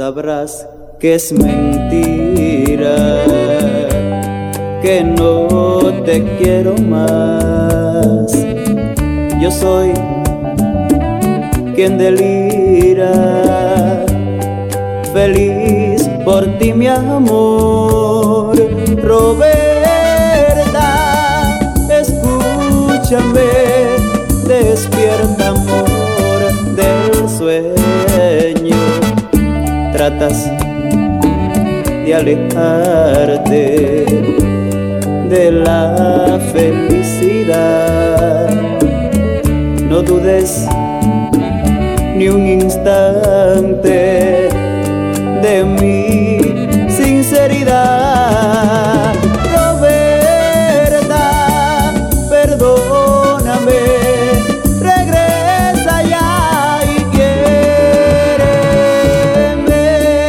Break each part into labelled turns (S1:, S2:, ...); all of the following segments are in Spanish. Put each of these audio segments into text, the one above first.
S1: sabrás que es mentira, que no te quiero más. Yo soy quien delira, feliz por ti, mi amor. Roberta, escúchame, despierta, amor del sueño. Tratas de alejarte de la felicidad. No dudes ni un instante de mi sinceridad. Roberta, perdóname, regresa ya y quiéreme.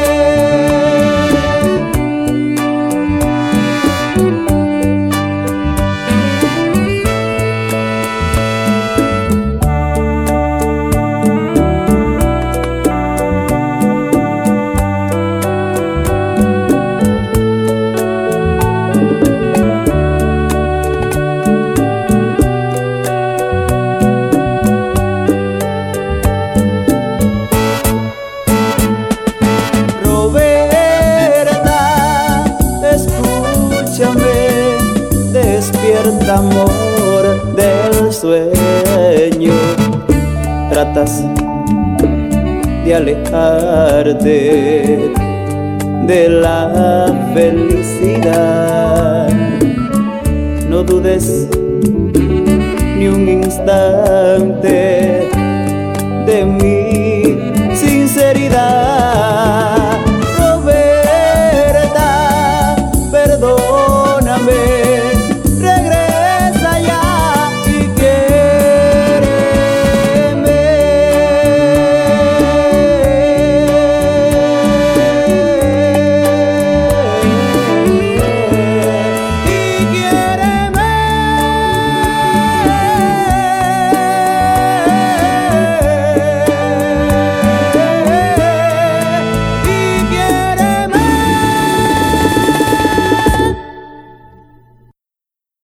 S1: Despierta, amor del sueño. Tratas de alejarte de la felicidad. No dudes ni un instante de mí.